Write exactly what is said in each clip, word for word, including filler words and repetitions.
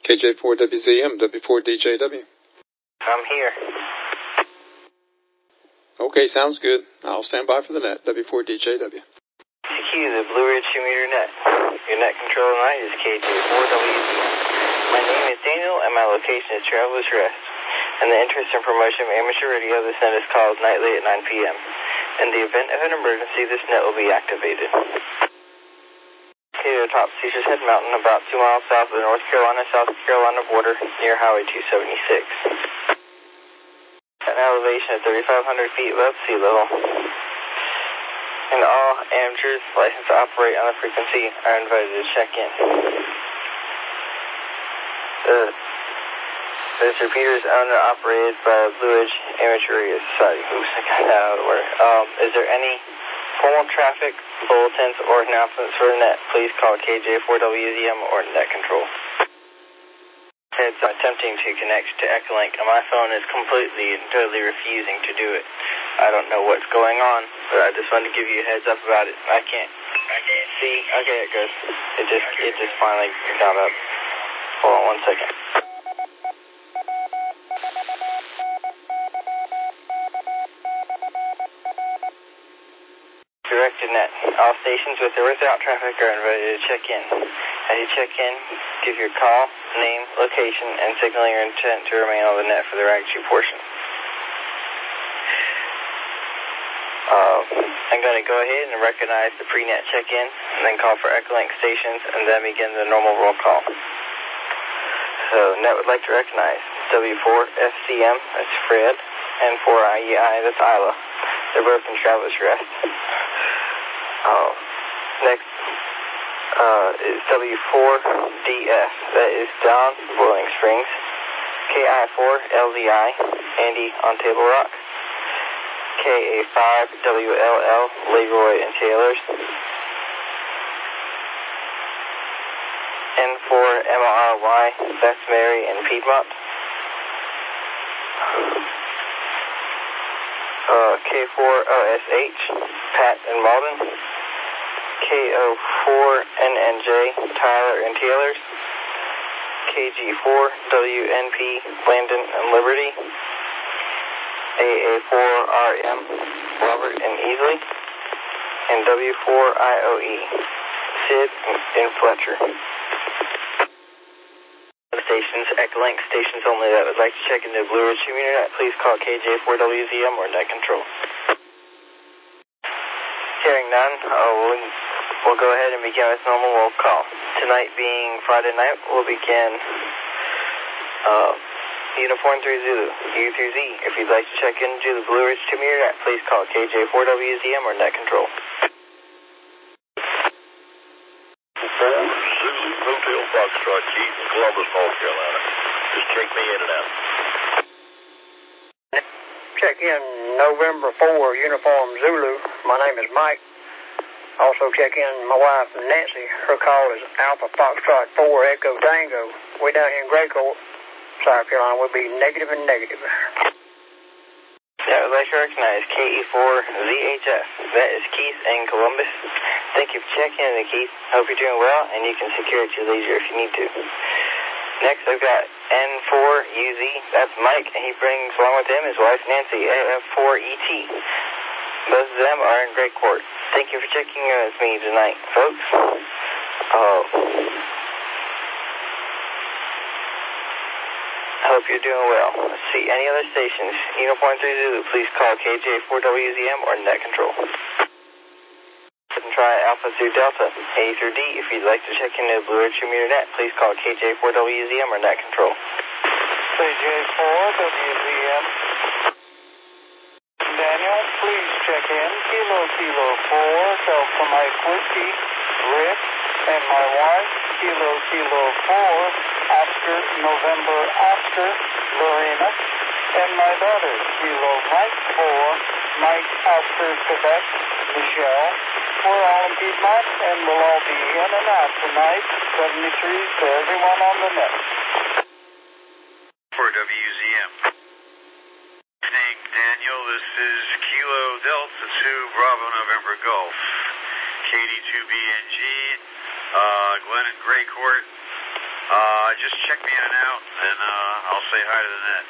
K J four W Z M, W four D J W. I'm here. Okay, sounds good. I'll stand by for the net, W four D J W. C Q, the Blue Ridge two meter net. Your net control tonight is K J four W Z M. My name is Daniel, and my location is Travelers Rest. And the interest and promotion of amateur radio, this net is called nightly at nine p m In the event of an emergency, this net will be activated. Okay, top Caesar's Head Mountain, about two miles south of the North Carolina-South Carolina border, near Highway two seventy-six. At an elevation of thirty-five hundred feet above sea level. And all amateurs licensed to operate on the frequency are invited to check in. Uh, This repeater is owned and operated by the Blue Ridge Amateur Radio Society. Oops, I got that out of the way. Um, is there any formal traffic, bulletins, or announcements for the net? Please call K J four W Z M or net control. Heads are attempting to connect to Echolink, and my phone is completely and totally refusing to do it. I don't know what's going on, but I just wanted to give you a heads up about it. I can't, I can't see. Okay, it goes. It just, it just finally got up. Hold on one second. Directed net. All stations with or without traffic are invited to check in. As you check in, give your call, name, location, and signal your intent to remain on the net for the rag-two portion. Uh, I'm going to go ahead and recognize the pre-net check-in, and then call for Echolink stations, and then begin the normal roll call. So, net would like to recognize W four F C M, that's Fred, and four I E I, that's Isla. They're both in Travelers Rest. Uh, next uh, is W four D F, that is Don, Boiling Springs. K I four L Z I, Andy on Table Rock. K A five W L L, Leroy and Taylors. N four M R Y, that's Mary and Piedmont. Uh, K four O S H, Pat and Malden. K O four N N J, Tyler and Taylors. K G four W N P, Landon and Liberty. A A four R M, Robert and Easley. And W four I O E, Sid and Fletcher. Stations, Echolink stations only that would like to check into the Blue Ridge two meter net, please call K J four W Z M or net control. Hearing none, uh, we'll, we'll go ahead and begin with normal roll call. Tonight being Friday night, we'll begin uh, Uniform three Zulu, U through Z. If you'd like to check into the Blue Ridge two meter net, please call K J four W Z M or net control. Zulu Hotel Foxtrot, Keith in Columbus, North Carolina. Just check me in and out. Check in November four, Uniform Zulu. My name is Mike. Also check in my wife Nancy. Her call is Alpha Foxtrot four Echo Tango. Way down here in Graycourt, South Carolina. We'll be negative and negative. Yeah, I'd like to recognize K E four Z H F. That is Keith in Columbus. Thank you for checking in, Keith. Hope you're doing well, and you can secure at your leisure if you need to. Next, I've got N four U Z. That's Mike, and he brings along with him his wife Nancy, A F four E T. Both of them are in Great Court. Thank you for checking in with me tonight, folks. Oh. I hope you're doing well. Let's see, any other stations? Uniform three Zulu, please call K J four W Z M or net control. And try Alpha through Delta, A through D. If you'd like to check into Blue Ridge two meter net, please call K J four W Z M or net control. K J four W Z M. Daniel, please check in. Kilo Kilo four, Delta Mike Whiskey, Rick, and my wife, Kilo Kilo four, Oscar November Oscar, Lorena, and my daughter, Kilo Mike four, Mike Oscar Quebec, Michelle. We're all in Piedmont, and we'll all be in and out tonight. seventy-three to everyone on the net. For W Z M. Evening, Daniel. This is Kilo Delta two Bravo November Golf. K D two B N G, uh, Glenn and Graycourt. Uh, Uh, just check me in and out, and uh, I'll say hi to the net.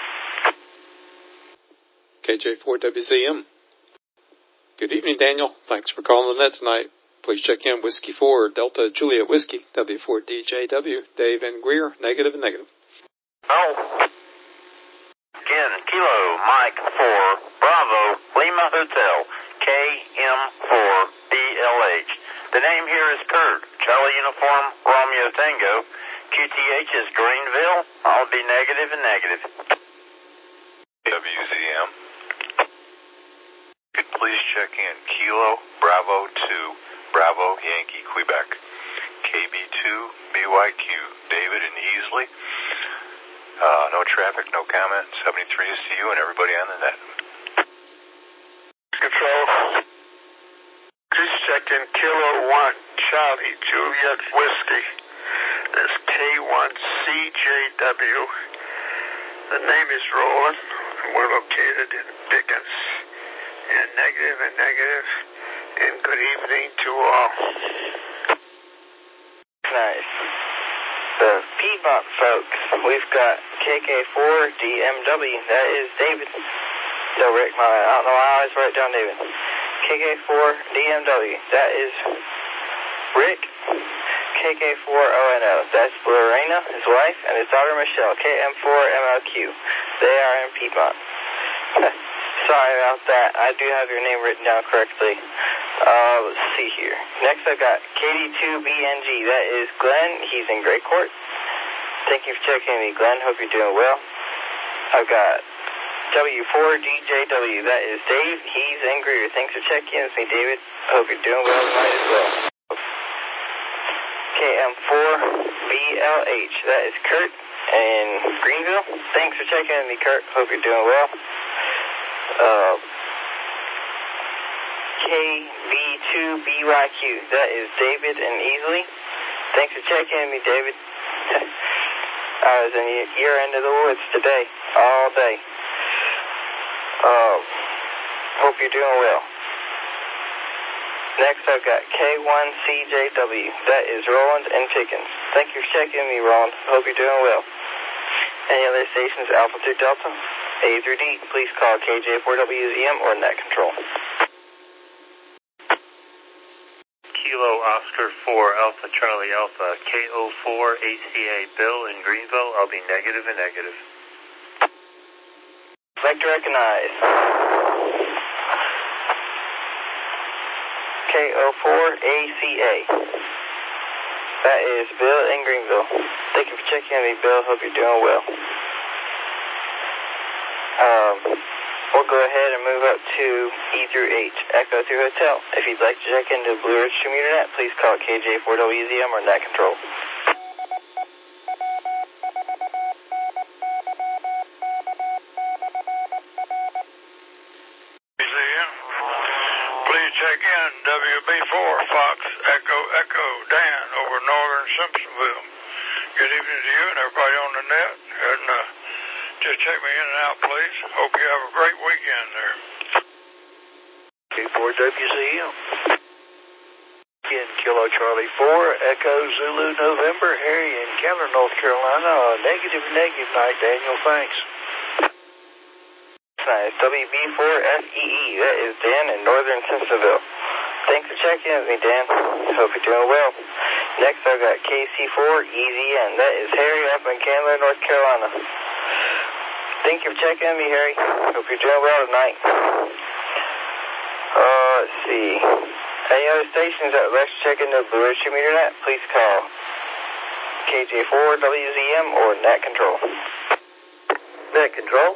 K J four W Z M. Good evening, Daniel. Thanks for calling the net tonight. Please check in Whiskey four, Delta Juliet Whiskey, W four D J W, Dave and Greer, negative and negative. Oh. Again, Kilo, Mike four, Bravo, Lima Hotel, K M four B L H. The name here is Kurt, Charlie Uniform, Romeo Tango. Q T H is Greenville. I'll be negative and negative. W Z M. Could please check in Kilo, Bravo two, Bravo, Yankee, Quebec. K B two, B Y Q, David and Easley. Uh, no traffic, no comment. seventy-three to see you and everybody on the net. Control. Please check in Kilo one, Charlie, Juliet Whiskey. That's K one C J W. The name is Roland, and we're located in Dickens. And negative and negative, and good evening to all. Nice. The Piedmont folks, we've got K K four D M W. That is David. No, Rick, my, I don't know why I always write down David. K K four D M W. That is Rick. K K four O N O. That's Lorena, his wife, and his daughter Michelle. K M four M L Q. They are in Piedmont. Sorry about that. I do have your name written down correctly. Uh, let's see here. Next I've got K D two B N G. That is Glenn. He's in Great Court. Thank you for checking me, Glenn. Hope you're doing well. I've got W four D J W. That is Dave. He's in Greer. Thanks for checking in with me, David. Hope you're doing well tonight as well. K M four B L H. That is Kurt in Greenville. Thanks for checking in with me, Kurt. Hope you're doing well. Uh, K B two B Y Q. That is David and Easley. Thanks for checking in with me, David. I was in your end of the woods today, all day. Uh, hope you're doing well. Next, I've got K one C J W. That is Roland and Pickens. Thank you for checking me, Roland. Hope you're doing well. Any other stations, Alpha through Delta, A through D, please call K J four W Z M or Net Control. Kilo Oscar four, Alpha Charlie Alpha, K O four A C A, Bill in Greenville. I'll be negative and negative. Like to recognize K O four A C A. That is Bill in Greenville. Thank you for checking on me, Bill. Hope you're doing well. Um, we'll go ahead and move up to E through H, Echo through Hotel. If you'd like to check into Blue Ridge Commuter Net, please call K J four W Z M or Net Control. Please check in W B four, Fox, Echo, Echo, Dan, over northern Simpsonville. Good evening to you and everybody on the net. And uh, just check me in and out, please. Hope you have a great weekend there. K four W Z M. In Kilo Charlie four, Echo Zulu November, Harry in Keller, North Carolina. Uh, negative, negative night, Daniel. Thanks. Nice. W B four F E E. That is Dan in northern Simpsonville. Thanks for checking with me, Dan. Hope you're doing well. Next, I've got K C four E Z N. That is Harry up in Candler, North Carolina. Thank you for checking with me, Harry. Hope you're doing well tonight. Uh, let's see. Any other stations that would like to check into Blue Ridge Commuter Net, please call K J four W Z M or Net Control. Net Control.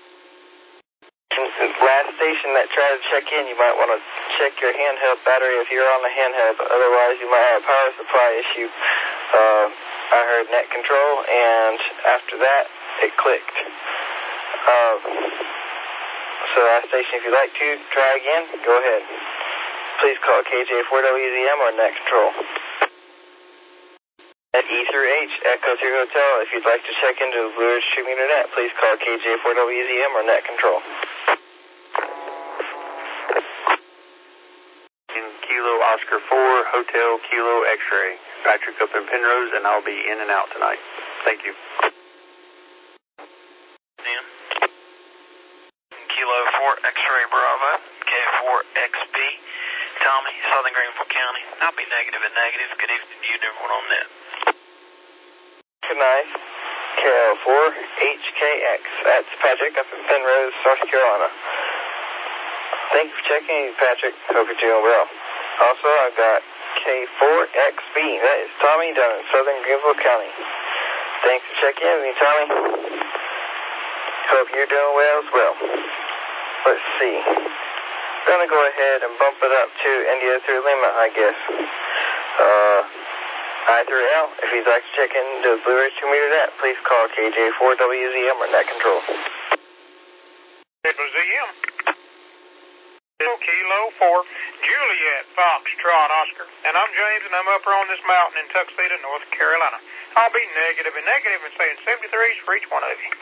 Last station that tried to check in, you might want to check your handheld battery if you're on the handheld. Otherwise, you might have a power supply issue. Uh, I heard Net Control, and after that, it clicked. Uh, so last station, if you'd like to try again, go ahead. Please call K J four W Z M or Net Control. At E through H, Echo through Hotel. If you'd like to check into Blue Ridge Commuter Net, please call K J four W Z M or Net Control. In Kilo Oscar four, Hotel Kilo X-Ray. Patrick up in Penrose, and I'll be in and out tonight. Thank you. Dan. Kilo four X-ray Bravo, K four X B. Tommy, Southern Greenville County. I'll be negative and negative. Good evening to you and everyone on net. Good night. K L four H K X. That's Patrick up in Penrose, North Carolina. Thank you for checking in, Patrick. Hope you're doing well. Also, I've got K four X B. That is Tommy down in Southern Greenville County. Thanks for checking in with me, Tommy. Hope you're doing well as well. Let's see. Gonna go ahead and bump it up to India through Lima, I guess. Uh, I through L. If you'd like to check into the Blue Ridge two meter net, please call K J four W Z M or net control. W Z M. Kilo four Juliet Foxtrot Oscar. And I'm James, and I'm up here on this mountain in Tuxedo, North Carolina. I'll be negative and negative and saying seventy-threes for each one of you.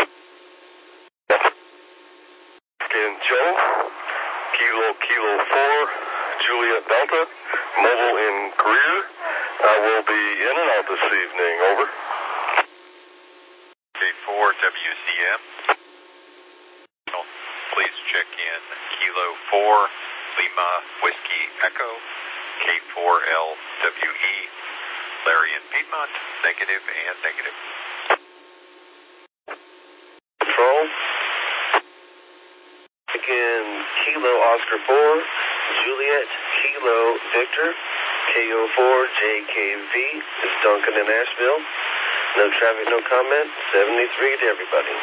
Again, Joe. Kilo, Kilo four, Juliet Delta, mobile in Greer. I will be in and out this evening, over. K four W C M. Please check in Kilo four, Lima Whiskey Echo, K four L W E, Larry in Piedmont, negative and negative. Control. Again, Kilo Oscar four, Juliet, Kilo Victor, K O four J K V, is Duncan in Asheville. No traffic, no comment, seventy-three to everybody.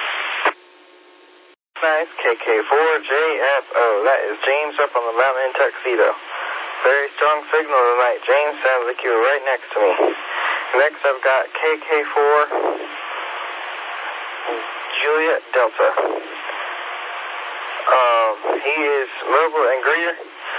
Nice, K K four J F O, that is James up on the mountain in Tuxedo. Very strong signal tonight, James, sounds like you were right next to me. Next I've got K K four Juliet Delta. Um, he is mobile and Greer.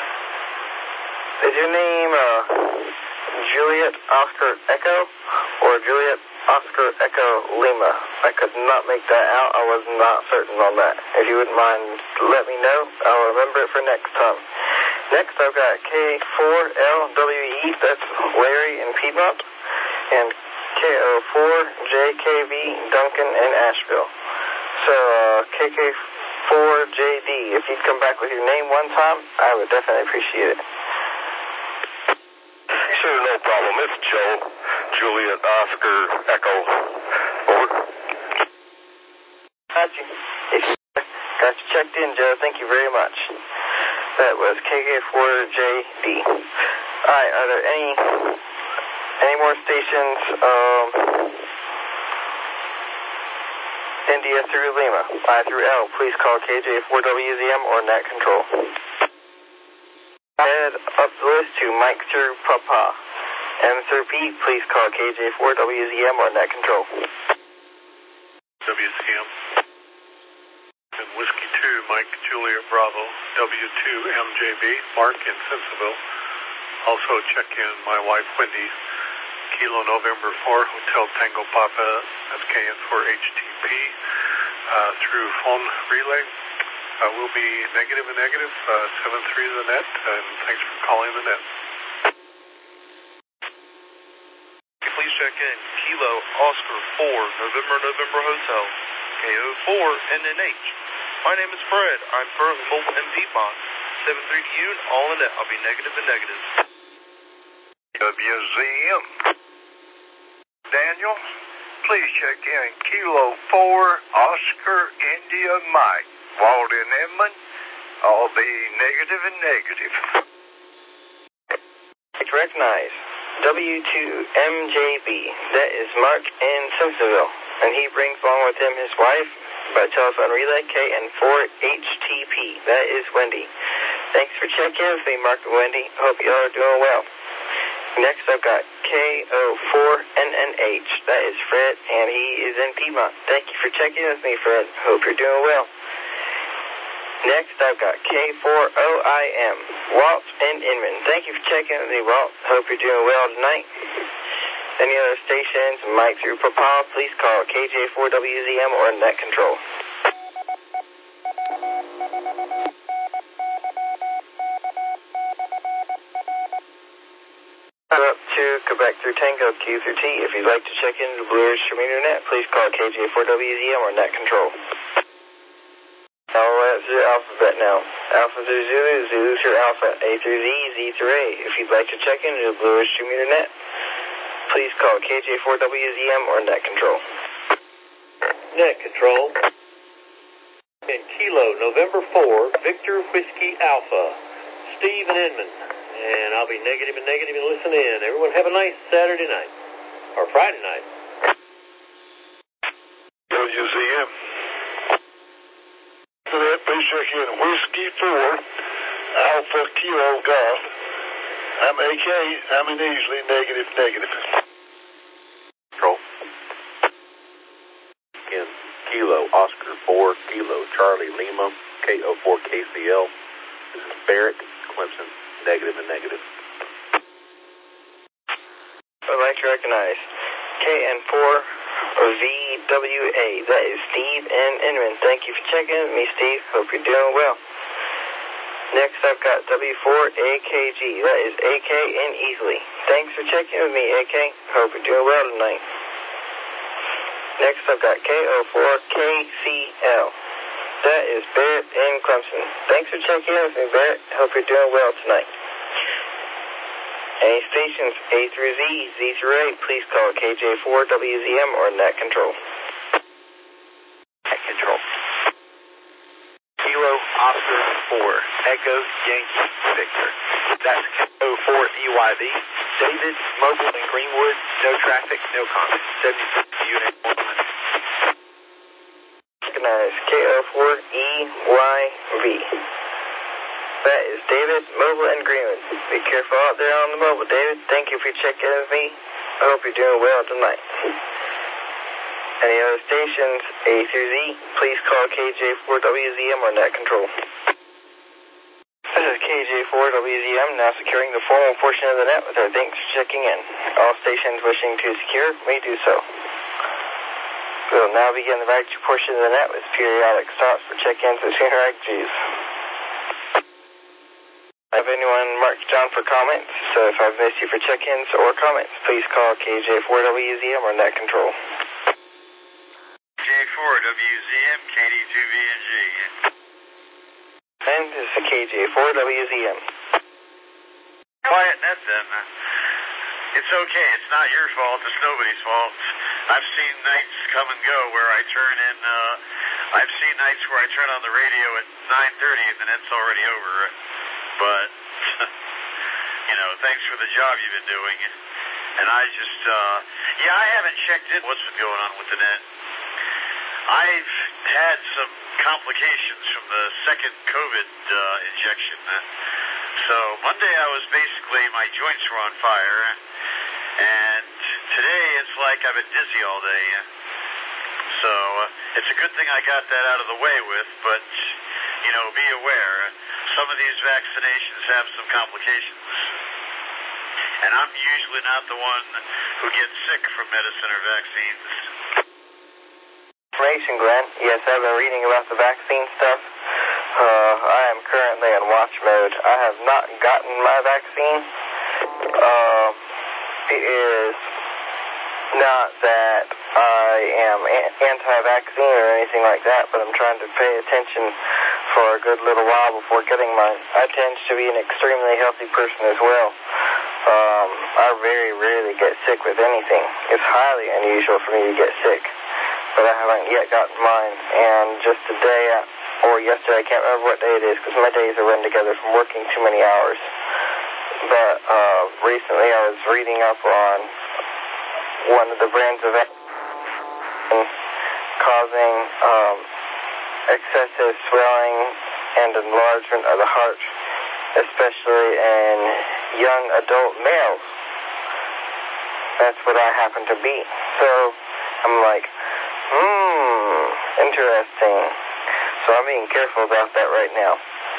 Is your name uh, Juliet Oscar Echo or Juliet Oscar Echo Lima? I could not make that out. I was not certain on that. If you wouldn't mind, let me know. I'll remember it for next time. Next, I've got K four L W E. That's Larry in Piedmont. And K O four J K V Duncan in Asheville. So, uh, K K four J D, if you'd come back with your name one time, I would definitely appreciate it. Sure, no problem. It's Joe, Juliet Oscar Echo, over. Got you. Got you checked in, Joe. Thank you very much. That was K K four J D. Alright, are there any any more stations, um, India through Lima, I through L, please call K J four W Z M or net control. Head up the list to Mike through Papa. M through P, please call K J four W Z M or net control. W C M. And Whiskey two, Mike Juliet Bravo, W two M J B, Mark in Simpsonville. Also check in my wife Wendy, Kilo November four, Hotel Tango Papa, that's K N four H T P, uh, through phone relay. I will be negative and negative, uh, seven three to the net, and thanks for calling the net. Please check in Kilo Oscar four, November November Hotel, K O four N N H. My name is Fred. I'm currently mobile in Piedmont. seven three to you and all in it. I'll be negative and negative. W Z M. Daniel, please check in Kilo four, Oscar India Mike, Walden Edmond. I'll be negative and negative. Recognize W two M J B. That is Mark in Simpsonville, and he brings along with him his wife by telephone relay K N four H T P. That is Wendy. Thanks for checking in with me, Mark and Wendy. Hope you all are doing well. Next, I've got K O four N N H. That is Fred, and he is in Piedmont. Thank you for checking in with me, Fred. Hope you're doing well. Next, I've got K four O I M, Walt in Inman. Thank you for checking in with me, Walt. Hope you're doing well tonight. Any other stations, Mike through Papa, please call K J four W Z M or net control. Up to Quebec through Tango, Q through T. If you'd like to check into the Blue Ridge Commuter Net, please call K J four W Z M or Net Control. I'll answer alphabet now. Alpha through Zulu, Zulu through Alpha, A through Z, Z through A. If you'd like to check into the Blue Ridge Commuter Net, please call K J four W Z M or Net Control. Net Control. In Kilo, November four, Victor Whiskey Alpha, Steve and Inman. And I'll be negative and negative and listen in. Everyone have a nice Saturday night. Or Friday night. W Z M. For that, please check in Whiskey four, Alpha Kilo Golf. I'm A K, I'm in easily negative, negative. Control. In Kilo, Oscar four, Kilo, Charlie, Lima, K O four K C L. This is Barrett, Clemson, negative and negative. I'd like to recognize K N four V W A. That is Steve and Inman. Thank you for checking with me, Steve. Hope you're doing well. Next, I've got W four A K G. That is A K and Easley. Thanks for checking with me, A K. Hope you're doing well tonight. Next, I've got K O four K C L. That is Barrett and Clemson. Thanks for checking in with me, Barrett. Hope you're doing well tonight. Any stations A through Z, Z through A, please call K J four W Z M or Net Control. Net Control. Kilo, Oscar four, Echo, Yankee, Victor. That's K O four E Y V, David, Mobile, and Greenwood. No traffic, no comment. seventy-six unit one. Recognize K O four E Y V. That is David, Mobile, and Greenwood. Be careful out there on the mobile, David. Thank you for checking in with me. I hope you're doing well tonight. Any other stations, A through Z, please call K J four W Z M or Net Control. This is K J four W Z M now securing the formal portion of the net with our thanks for checking in. All stations wishing to secure may do so. We will now begin the right portion of the net with periodic stops for check-ins and interactions. Have anyone marked down for comments? So if I've missed you for check-ins or comments, please call K J four W Z M or Net Control. K four W Z M, K D two V N G. And this is K J four W Z M. Quiet net then. It's okay. It's not your fault. It's nobody's fault. I've seen nights come and go where I turn in, uh, I've seen nights where I turn on the radio at nine thirty and the net's already over. But, you know, thanks for the job you've been doing. And I just, uh, yeah, I haven't checked in what's been going on with the net. I've had some complications from the second COVID uh, injection. So Monday I was basically, my joints were on fire. And today it's like I've been dizzy all day. So uh, it's a good thing I got that out of the way with, but, you know, be aware, some of these vaccinations have some complications. And I'm usually not the one who gets sick from medicine or vaccines. Information, Glenn. Yes, I've been reading about the vaccine stuff. Uh, I am currently in watch mode. I have not gotten my vaccine. Uh, it is not that I am anti-vaccine or anything like that, but I'm trying to pay attention for a good little while before getting mine. I tend to be an extremely healthy person as well. Um, I very rarely get sick with anything. It's highly unusual for me to get sick, but I haven't yet gotten mine. And just today, or yesterday, I can't remember what day it is because my days are run together from working too many hours. But uh, recently I was reading up on one of the brands of vaccine causing um, excessive swelling and enlargement of the heart, especially in young adult males. That's what I happen to be. So I'm like, hmm, interesting. So I'm being careful about that right now.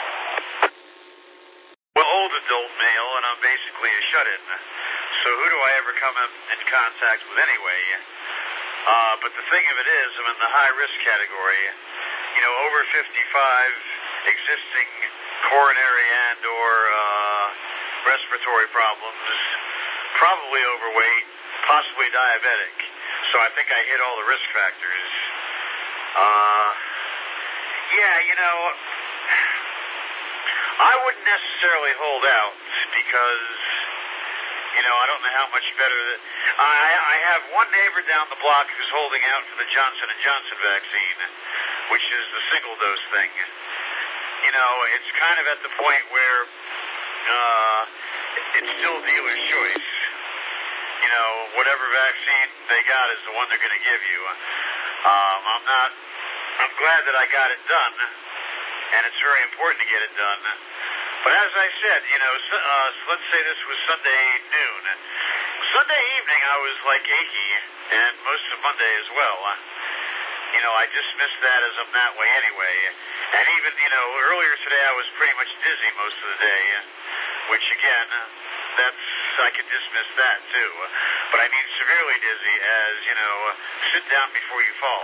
Well, old adult male, and I'm basically a shut-in. So who do I ever come in contact with anyway? Uh, but the thing of it is, I'm in the high-risk category. You know, over fifty-five, existing coronary and or uh, respiratory problems, probably overweight, possibly diabetic. So I think I hit all the risk factors. Uh, yeah, you know, I wouldn't necessarily hold out because, you know, I don't know how much better that I, I have one neighbor down the block who's holding out for the Johnson and Johnson vaccine, which is the single dose thing. You know, it's kind of at the point where uh, it's still dealer's choice. You know, whatever vaccine they got is the one they're going to give you. Um, I'm not, I'm glad that I got it done, and it's very important to get it done. But as I said, you know, uh, let's say this was Sunday noon. Sunday evening I was like achy, and most of Monday as well. You know, I dismissed that as I'm that way anyway. And even, you know, earlier today I was pretty much dizzy most of the day, which again, that's, I could dismiss that too. But I mean severely dizzy as, you know, sit down before you fall.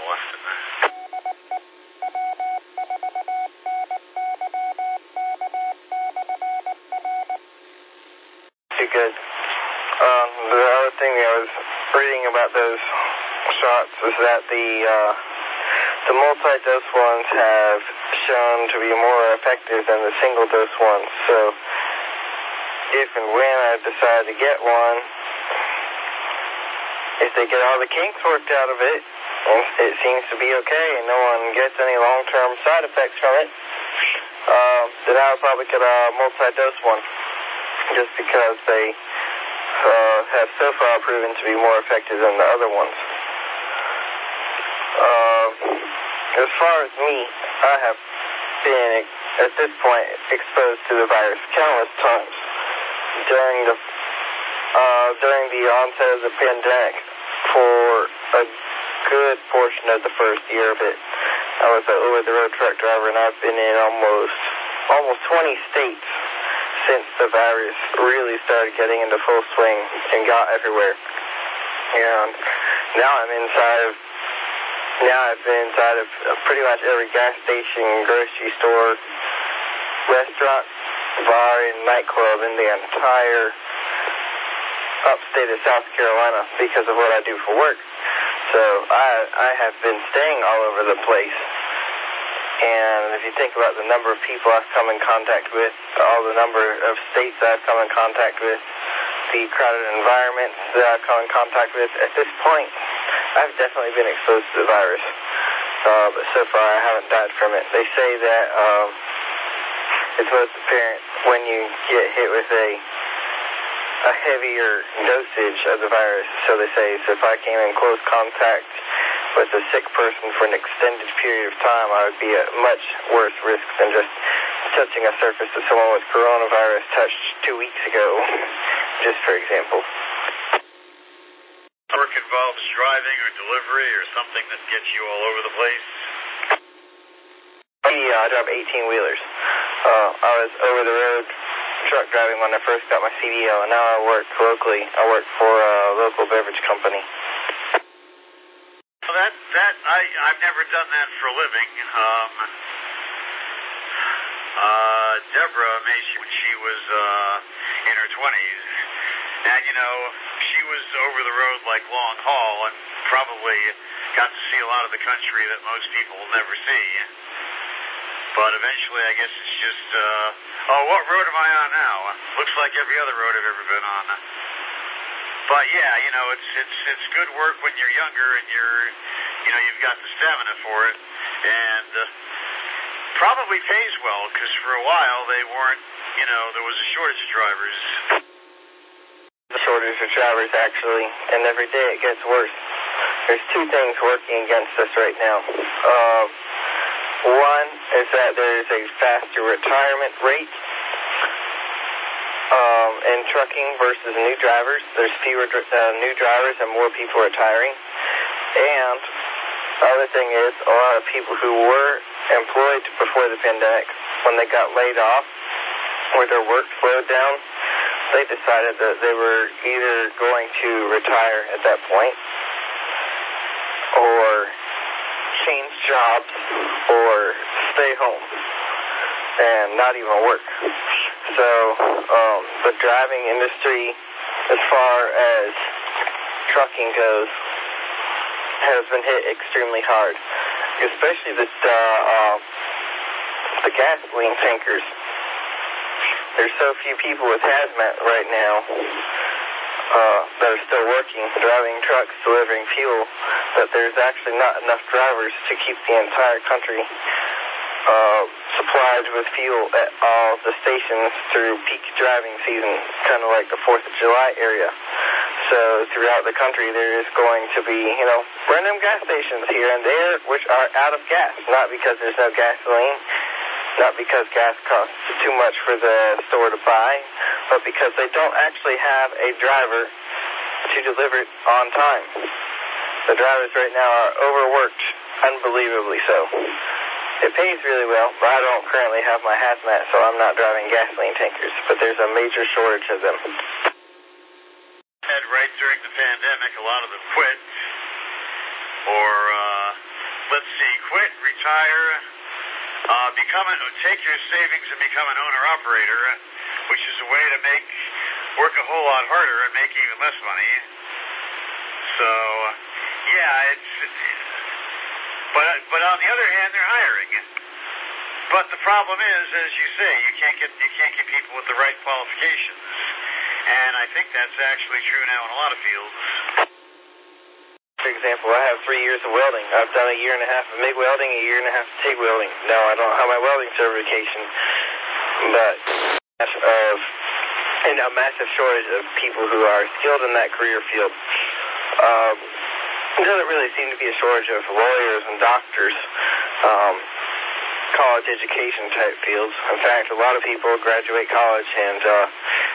Too good. Um, the other thing I was reading about those shots is that the, uh, the multi-dose ones have shown to be more effective than the single-dose ones. So if and when I decide to get one, if they get all the kinks worked out of it, it seems to be okay and no one gets any long-term side effects from it, uh, then I'll probably get a multi-dose one, just because they uh, have so far proven to be more effective than the other ones. Uh, as far as me, I have been, at this point, exposed to the virus countless times during the uh, during the onset of the pandemic. For a good portion of the first year of it, I was an over-the-road truck driver, and I've been in almost almost twenty states since the virus really started getting into full swing and got everywhere. And now I'm inside of Now I've been inside of pretty much every gas station, grocery store, restaurant, bar, and nightclub in the entire upstate of South Carolina because of what I do for work. So I I have been staying all over the place. And if you think about the number of people I've come in contact with, all the number of states that I've come in contact with, the crowded environments that I've come in contact with, at this point, I've definitely been exposed to the virus, uh, but so far I haven't died from it. They say that um, it's most apparent when you get hit with a a heavier dosage of the virus, so they say. So if I came in close contact with a sick person for an extended period of time, I would be at much worse risk than just touching a surface that someone with coronavirus touched two weeks ago, just for example. Work involves driving or delivery or something that gets you all over the place? Yeah, I drive eighteen-wheelers. Uh, I was over the road truck driving when I first got my C D L, and now I work locally. I work for a local beverage company. Well, that, that, I, I've never done that for a living. Um, uh, Deborah made she, when she was, uh, in her twenties. And, you know, she was over the road like long haul and probably got to see a lot of the country that most people will never see. But eventually, I guess it's just, uh, oh, what road am I on now? Looks like every other road I've ever been on. But yeah, you know, it's it's it's good work when you're younger and you're, you know, you've got the stamina for it, and uh, probably pays well because for a while they weren't, you know, there was a shortage of drivers. The shortage of drivers, actually, and every day it gets worse. There's two things working against us right now. Uh, one is that there's a faster retirement rate um, in trucking versus new drivers. There's fewer uh, new drivers and more people retiring. And the other thing is a lot of people who were employed before the pandemic, when they got laid off or their work slowed down, they decided that they were either going to retire at that point or change jobs or stay home and not even work. So um, the driving industry as far as trucking goes, has been hit extremely hard, especially the uh, uh, the gasoline tankers. There's so few people with hazmat right now uh, that are still working, driving trucks, delivering fuel, that there's actually not enough drivers to keep the entire country uh, supplied with fuel at all the stations through peak driving season, kind of like the fourth of July area. So throughout the country, there is going to be, you know, random gas stations here and there which are out of gas, not because there's no gasoline, not because gas costs too much for the store to buy, but because they don't actually have a driver to deliver it on time. The drivers right now are overworked, unbelievably so. It pays really well, but I don't currently have my hazmat, so I'm not driving gasoline tankers, but there's a major shortage of them. And right during the pandemic, a lot of them quit, or, uh, let's see, quit, retire, uh, become a, take your savings and become an owner-operator, which is a way to make, work a whole lot harder and make even less money. So, yeah, it's, but, but on the other hand, they're hiring. But the problem is, as you say, you can't get, you can't get people with the right qualifications. And I think that's actually true now in a lot of fields. For example, I have three years of welding. I've done a year and a half of MIG welding, a year and a half of TIG welding. No, I don't have my welding certification, but of and a massive shortage of people who are skilled in that career field. Um, there doesn't really seem to be a shortage of lawyers and doctors, um, college education type fields. In fact, a lot of people graduate college and uh,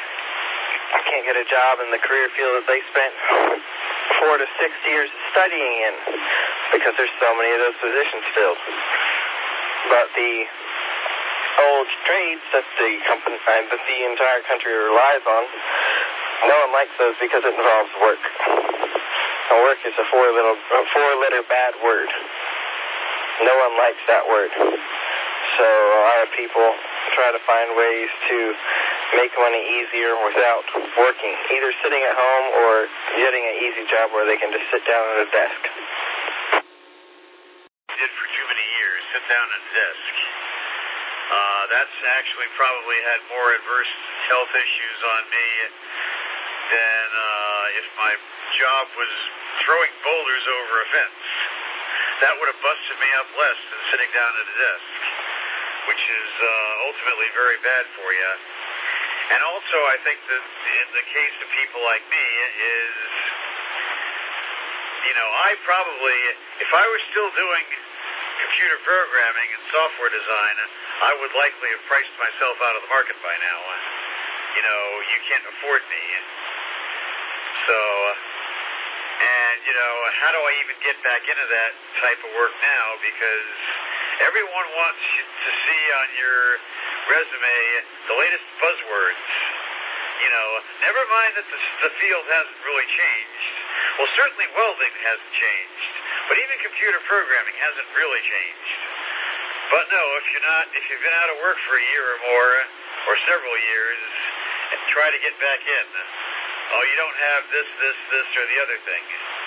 can't get a job in the career field that they spent four to six years studying in because there's so many of those positions filled. But the old trades that the company, uh, that the entire country relies on, no one likes those because it involves work. And work is a four little, a four letter bad word. No one likes that word. So a lot of people try to find ways to make money easier without working, either sitting at home or getting an easy job where they can just sit down at a desk. Did for too many years, sit down at a desk. Uh, that's actually probably had more adverse health issues on me than uh, if my job was throwing boulders over a fence. That would have busted me up less than sitting down at a desk, which is uh, ultimately very bad for you. And also, I think that in the case of people like me is, you know, I probably, if I were still doing computer programming and software design, I would likely have priced myself out of the market by now. You know, you can't afford me. So, and, you know, how do I even get back into that type of work now? Because everyone wants you to see on your resume the latest buzzwords. You know, never mind that the, the field hasn't really changed. Well, certainly welding hasn't changed, but even computer programming hasn't really changed. But no, if you're not, if you've been out of work for a year or more, or several years, and try to get back in, oh, you don't have this, this, this, or the other thing.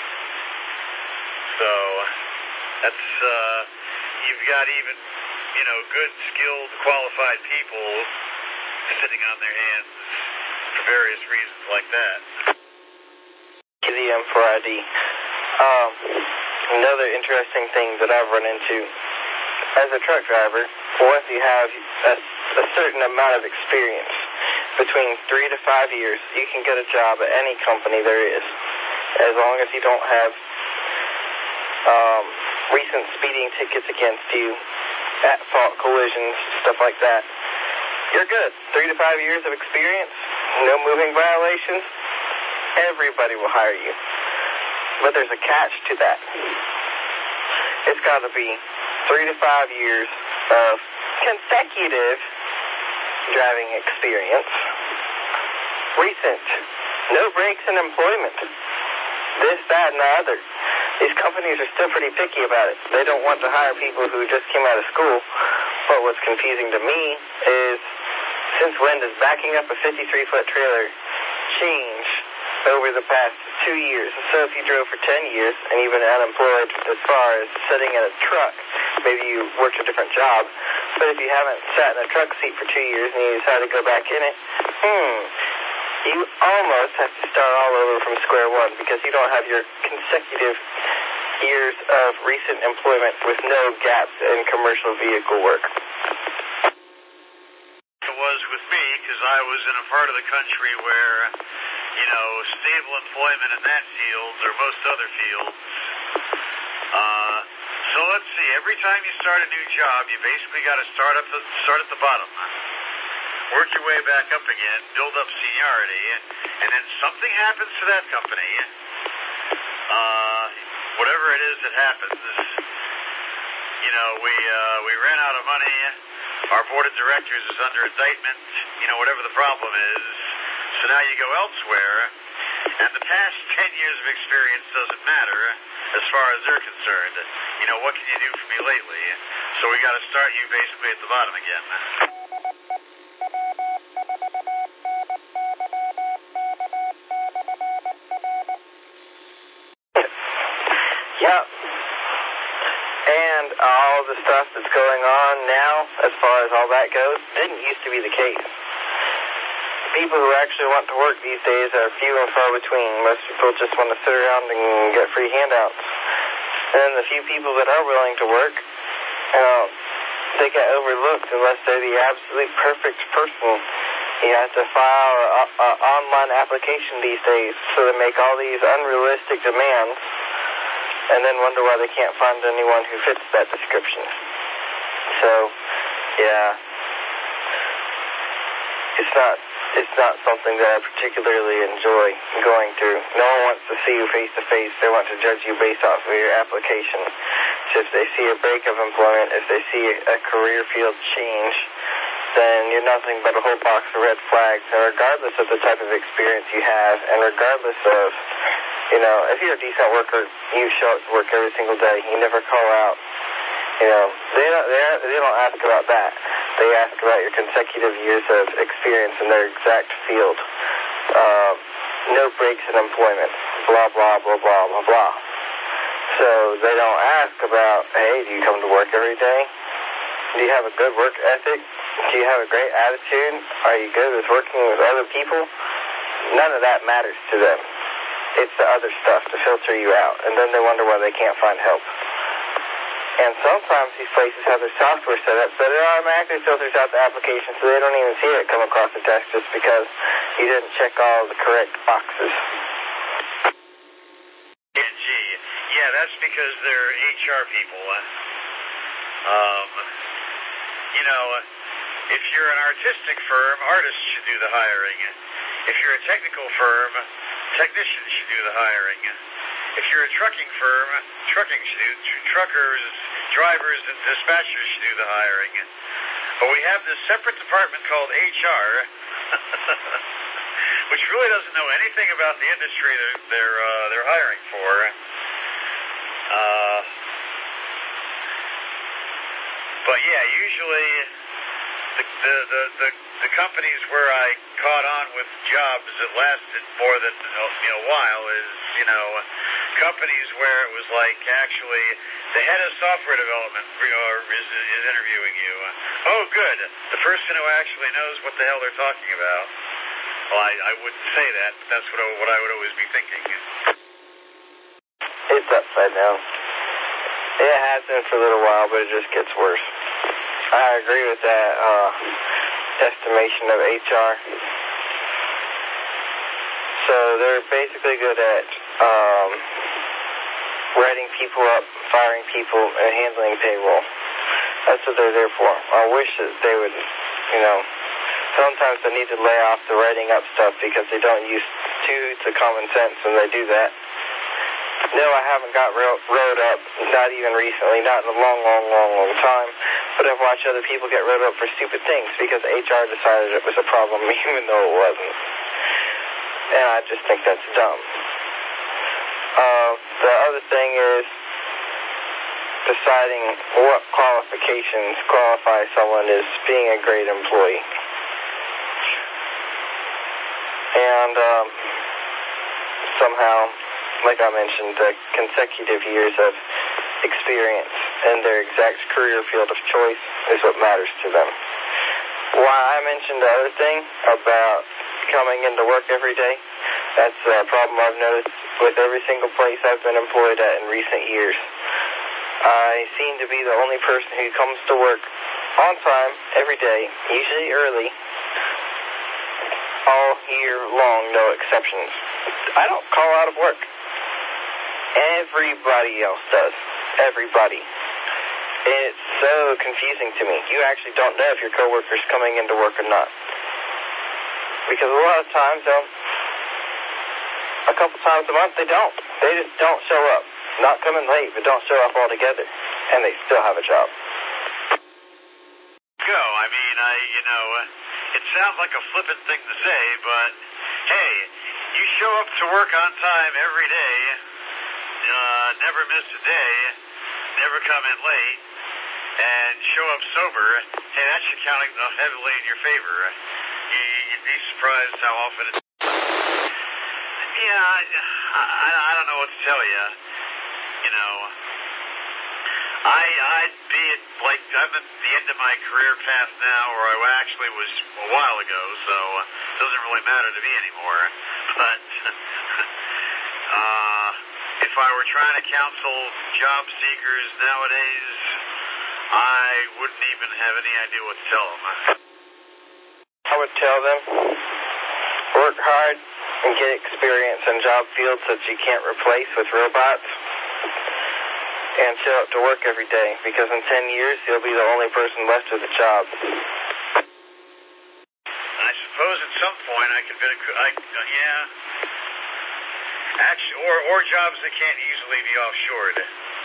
So that's uh, you've got even, you know, good, skilled, qualified people sitting on their hands for various reasons like that. The M four I D. Um, another interesting thing that I've run into as a truck driver, once you have a, a certain amount of experience, between three to five years, you can get a job at any company there is, as long as you don't have um, recent speeding tickets against you, at-fault collisions, stuff like that. You're good. Three to five years of experience, no moving violations, everybody will hire you. But there's a catch to that. It's got to be three to five years of consecutive driving experience, recent, no breaks in employment, this, that, and the other. These companies are still pretty picky about it. They don't want to hire people who just came out of school. But what's confusing to me is, since when does backing up a fifty-three foot trailer change over the past two years. So if you drove for ten years and you've been unemployed as far as sitting in a truck, maybe you worked a different job, but if you haven't sat in a truck seat for two years and you decide to go back in it, hmm, you almost have to start all over from square one because you don't have your consecutive years of recent employment with no gaps in commercial vehicle work. It was with me because I was in a part of the country where, you know, stable employment in that field or most other fields. Uh, so let's see. Every time you start a new job, you basically got to start up the, start at the bottom, work your way back up again, build up seniority, and then something happens to that company. Uh, whatever it is that happens, you know, we uh, we ran out of money. Our board of directors is under indictment. You know, whatever the problem is. So now you go elsewhere, and the past ten years of experience doesn't matter as far as they're concerned. You know, what can you do for me lately? So we got to start you basically at the bottom again. Yep. And all the stuff that's going on now, as far as all that goes, didn't used to be the case. People who actually want to work these days are few and far between. Most people just want to sit around and get free handouts. And the few people that are willing to work, you know, they get overlooked unless they're the absolute perfect person. You have to file an online application these days, so they make all these unrealistic demands, and then wonder why they can't find anyone who fits that description. So, yeah, it's not it's not something that I particularly enjoy going through. No one wants to see you face to face. They want to judge you based off of your application. So if they see a break of employment, if they see a career field change, then you're nothing but a whole box of red flags. And regardless of the type of experience you have, and regardless of, you know, if you're a decent worker, you show up to work every single day. You never call out. You know, they don't, they don't ask about that. They ask about your consecutive years of experience in their exact field. Uh, no breaks in employment. Blah, blah, blah, blah, blah, blah. So they don't ask about, hey, do you come to work every day? Do you have a good work ethic? Do you have a great attitude? Are you good with working with other people? None of that matters to them. It's the other stuff to filter you out, and then they wonder why they can't find help. And sometimes these places have their software set up so it automatically filters out the application so they don't even see it come across the desk just because you didn't check all the correct boxes. And gee, yeah, that's because they're H R people. Um, you know, if you're an artistic firm, artists should do the hiring. If you're a technical firm, technicians should do the hiring. If you're a trucking firm, trucking should do, truckers, drivers, and dispatchers should do the hiring. But we have this separate department called H R, which really doesn't know anything about the industry they're they're, uh, they're hiring for. Uh, but yeah, usually the, the the the the companies where I caught on with jobs that lasted more than you know a while is you know companies where it was like actually the head of software development you know, is is interviewing you. Oh, good, the person who actually knows what the hell they're talking about. Well, I, I wouldn't say that, but that's what I, what I would always be thinking. It's upside down. It has been for a little while, but it just gets worse. I agree with that uh, estimation of H R. So they're basically good at um, writing people up, firing people, and handling payroll. That's what they're there for. I wish that they would, you know, sometimes they need to lay off the writing up stuff because they don't use two to common sense when they do that. No, I haven't got ro- rode up, not even recently, not in a long, long, long, long time. But I've watched other people get rode up for stupid things because H R decided it was a problem even though it wasn't. And I just think that's dumb. Uh, the other thing is deciding what qualifications qualify someone as being a great employee. And um, somehow, like I mentioned, the consecutive years of experience in their exact career field of choice is what matters to them. Why I mentioned the other thing about coming into work every day, that's a problem I've noticed with every single place I've been employed at in recent years. I seem to be the only person who comes to work on time every day, usually early, all year long, no exceptions. I don't call out of work. Everybody else does. Everybody. And it's so confusing to me. You actually don't know if your coworker's coming into work or not. Because a lot of times, they'll, a couple times a month, they don't. They just don't show up. Not coming late, but don't show up altogether. And they still have a job. Go. I mean, I, you know, uh, it sounds like a flippant thing to say, but hey, you show up to work on time every day, uh, never miss a day, never come in late, and show up sober, hey, that should count heavily in your favor. You, you'd be surprised how often it... Yeah, I, I, I don't know what to tell you. You know, I, I'd be at, like, I'm at the end of my career path now, or I actually was a while ago, so it doesn't really matter to me anymore. But uh, if I were trying to counsel job seekers nowadays, I wouldn't even have any idea what to tell them. I would tell them, work hard and get experience in job fields that you can't replace with robots. And show up to work every day, because in ten years, you'll be the only person left with a job. I suppose at some point I could, I, uh, yeah, actually, or, or jobs that can't easily be offshored.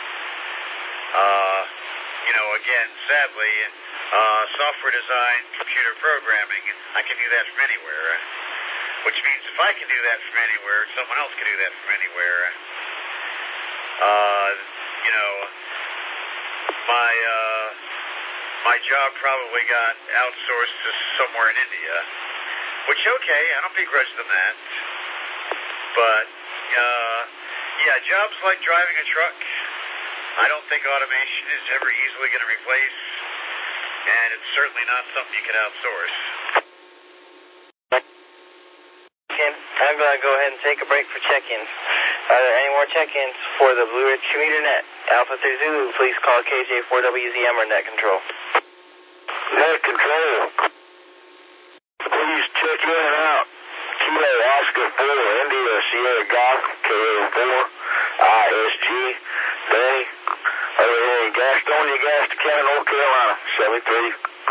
Uh, you know, again, sadly, uh, software design, computer programming, I can do that from anywhere. Which means if I can do that from anywhere, someone else can do that from anywhere. Uh... You know, my uh, my job probably got outsourced to somewhere in India, which, okay, I don't begrudge them that. But, uh, yeah, jobs like driving a truck, I don't think automation is ever easily going to replace, and it's certainly not something you can outsource. I'm going to go ahead and take a break for check-ins. Are there any more check-ins for the Blue Ridge Commuter Net? Alpha three Zulu, please call K J four W Z M or Net Control. Net Control. Please check in and out. Kilo Oscar four, India Sierra Golf, K A four, I S G, Benny, over here in Gastonia, Gastonia County, North Carolina, seventy-three.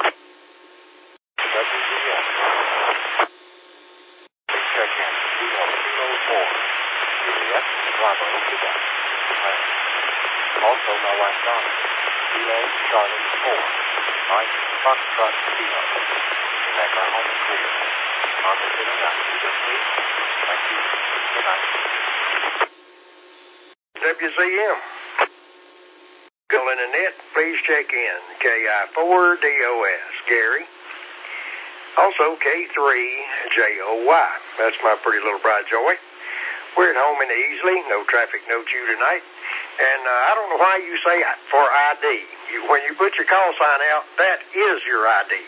Also, my wife Donna, Kilo Charlie four, Mike Foxtrot Kilo. We make our home clear. On the dinner night, you just please. Thank you. Good night. W Z M. Calling the net, please check in. K I four D O S, Gary. Also K three J O Y. That's my pretty little bride, Joy. We're at home in Easley. No traffic, no chew tonight. And uh, I don't know why you say for I D. You, when you put your call sign out, that is your I D.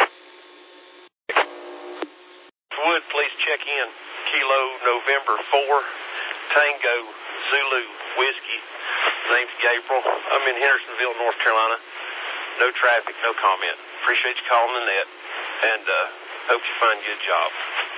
Wood, please check in. Kilo November four, Tango Zulu Whiskey. Name's Gabriel. I'm in Hendersonville, North Carolina. No traffic, no comment. Appreciate you calling the net, and uh, hope you find you a job.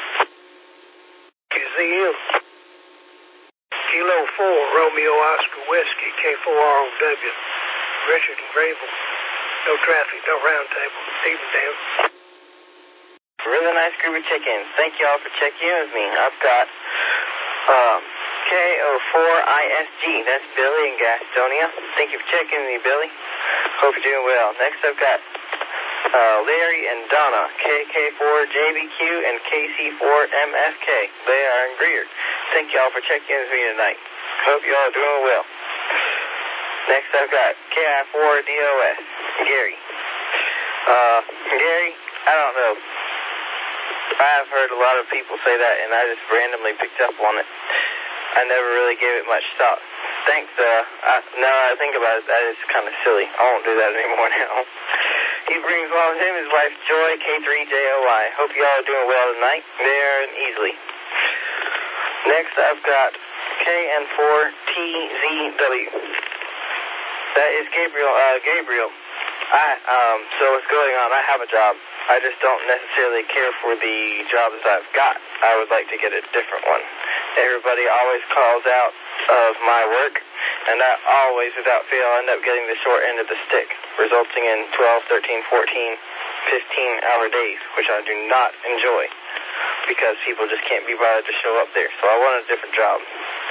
K Z M. Kilo four, Romeo Oscar Whiskey, K four R O W, Richard and Grable. No traffic, no roundtable. Even down. Really nice group of check-ins. Thank you all for checking in with me. I've got um, K O four I S G. That's Billy in Gastonia. Thank you for checking with me, Billy. Hope you're doing well. Next, I've got uh, Larry and Donna, K K four J B Q and K C four M F K. They are in Greer. Thank you all for checking in with me tonight. Hope you all are doing well. Next, I've got K I four D O S, Gary. Uh, Gary, I don't know. I've heard a lot of people say that, and I just randomly picked up on it. I never really gave it much thought. Thanks, uh, I, now I think about it, that is kind of silly. I won't do that anymore now. He brings along with him his wife, Joy, K three J O Y. Hope you all are doing well tonight, there and easily. Next, I've got K N four T Z W. That is Gabriel. Uh, Gabriel. I, um, so what's going on? I have a job. I just don't necessarily care for the jobs I've got. I would like to get a different one. Everybody always calls out of my work, and I always, without fail, end up getting the short end of the stick, resulting in twelve, thirteen, fourteen, fifteen hour days, which I do not enjoy, because people just can't be bothered to show up there. So I want a different job.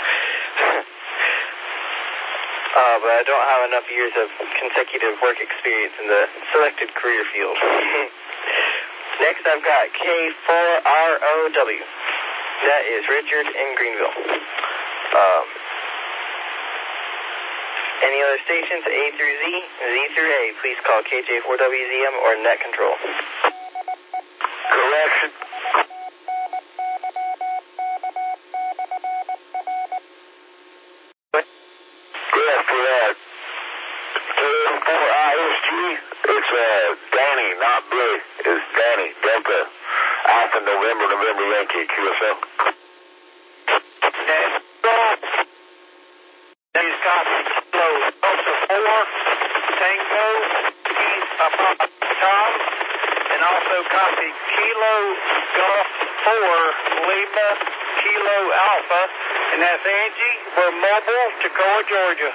Uh, but I don't have enough years of consecutive work experience in the selected career field. Next, I've got K four R O W. That is Richard in Greenville. Um, any other stations, A through Z, Z through A, please call K J four W Z M or Net Control. Correction. Yeah, for that. K M four I S G, it's uh, Danny, not Blue. It's Danny, Delta, Alpha, November, November, Yankee, Q S L. He's got Delta four, Tango, Papa Tom, and also copy Kilo Golf four, Lima, Kilo Alpha, and that's Angie. We're mobile, Toccoa, Georgia.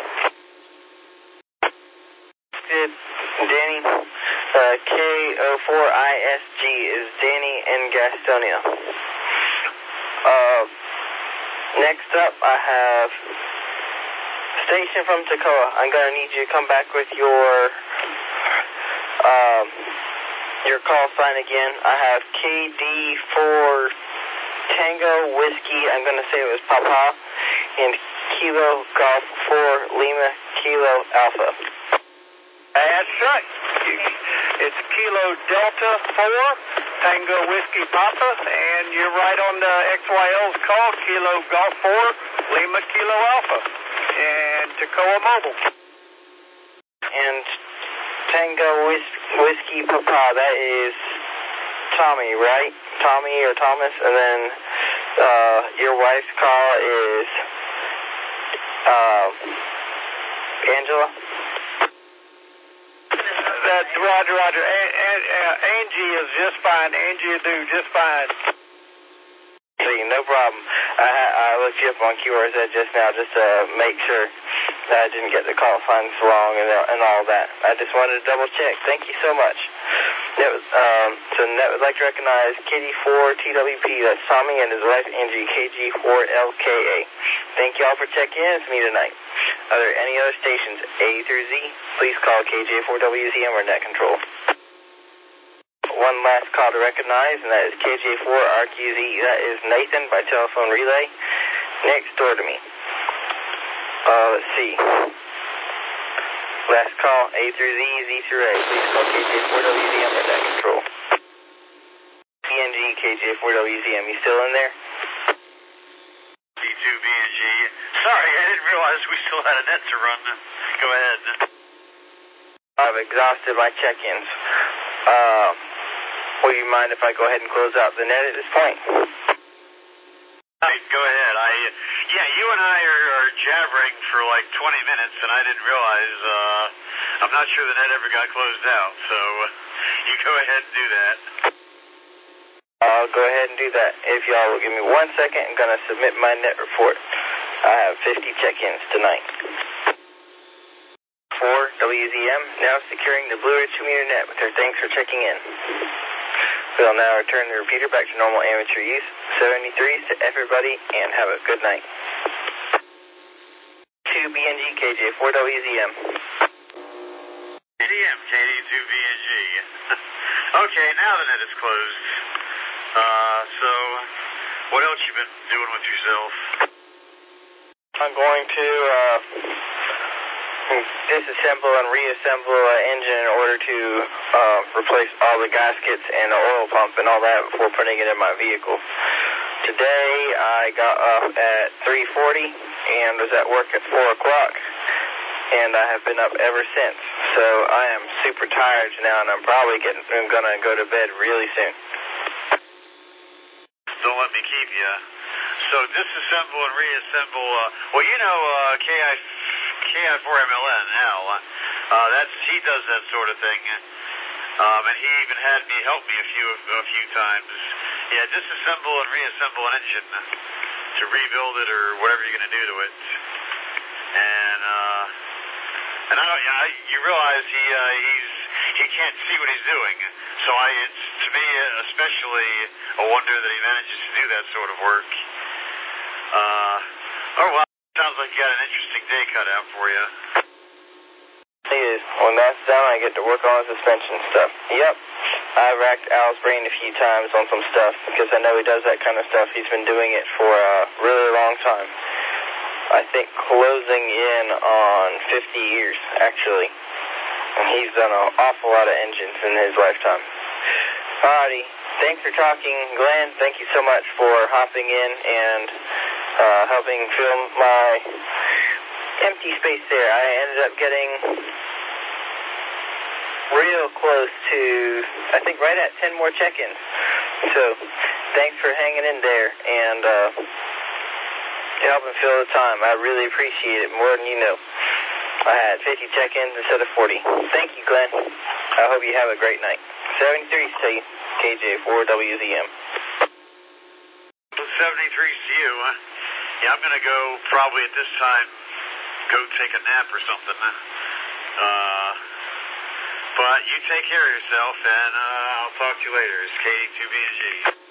Good, Danny. Uh, K zero four I S G is Danny in Gastonia. Uh, next up, I have station from Toccoa. I'm going to need you to come back with your um, your call sign again. I have K D four Tango Whiskey. I'm going to say it was Papa. And Kilo Golf four Lima Kilo Alpha. That's right. It's Kilo Delta four, Tango Whiskey Papa, and you're right on the X Y L's call, Kilo Golf four, Lima Kilo Alpha, and Toccoa Mobile. And Tango Whis- Whiskey Papa, that is Tommy, right? Tommy or Thomas, and then uh, your wife's call is uh, Angela? That's Roger, Roger. A- A- uh, Angie is just fine. Angie will do just fine. See, no problem. I, I looked you up on Q R Z just now just to make sure that I didn't get the call signs wrong and, and all that. I just wanted to double check. Thank you so much. That was, um, so Net would like to recognize Kitty four T W P. That's Tommy and his wife Angie, K G four L K A. Thank you all for checking in with me tonight. Are there any other stations, A through Z? Please call K J four W Z M or Net Control. One last call to recognize, and that is K J four R Q Z. That is Nathan by telephone relay, next door to me. Uh, let's see. Last call, A through Z, Z through A. Please call K J four W Z M or Net Control. B N G, K J four W Z M, you still in there? D two B N G. Sorry, I didn't realize we still had a net to run. Go ahead. I've exhausted my check-ins. Uh, will you mind if I go ahead and close out the net at this point? Right, go ahead. I, yeah, you and I are, are jabbering for like twenty minutes, and I didn't realize, uh, I'm not sure the net ever got closed out, so uh, you go ahead and do that. I'll go ahead and do that. If y'all will give me one second, I'm going to submit my net report. I have fifty check-ins tonight. four W Z M, now securing the Blue Ridge two meter net with their thanks for checking in. We'll now return the repeater back to normal amateur use. seventy-threes to everybody, and have a good night. two B N G, K J four W Z M. K D M, K D two B N G. Okay, now the net is closed. Uh, so, what else you been doing with yourself? I'm going to uh, disassemble and reassemble an engine in order to uh, replace all the gaskets and the oil pump and all that before putting it in my vehicle. Today I got up at three forty and was at work at four o'clock, and I have been up ever since. So I am super tired now, and I'm probably getting, I'm going to go to bed really soon. Don't let me keep you. So disassemble and reassemble. Uh, well, you know uh, K I four M L N, Al. Uh, that's he does that sort of thing, um, and he even had me help me a few a few times. Yeah, disassemble and reassemble an engine to rebuild it or whatever you're going to do to it. And uh, and I don't. I, you realize he uh, he's he can't see what he's doing. So I, it's to me especially a wonder that he manages to do that sort of work. Uh, oh well, sounds like you got an interesting day cut out for you. It is. When that's done, I get to work on the suspension stuff. Yep. I racked Al's brain a few times on some stuff because I know he does that kind of stuff. He's been doing it for a really long time. I think closing in on fifty years, actually. And he's done an awful lot of engines in his lifetime. Alrighty. Thanks for talking, Glenn. Thank you so much for hopping in and uh, helping fill my empty space there. I ended up getting real close to, I think, right at ten more check-ins. So thanks for hanging in there and uh, helping fill the time. I really appreciate it more than you know. I had fifty check-ins instead of forty. Thank you, Glenn. I hope you have a great night. seventy-three C, K J four W Z M. seventy-three C U, huh? Yeah, I'm going to go probably at this time go take a nap or something. Uh, but you take care of yourself, and uh, I'll talk to you later. It's K two B and G.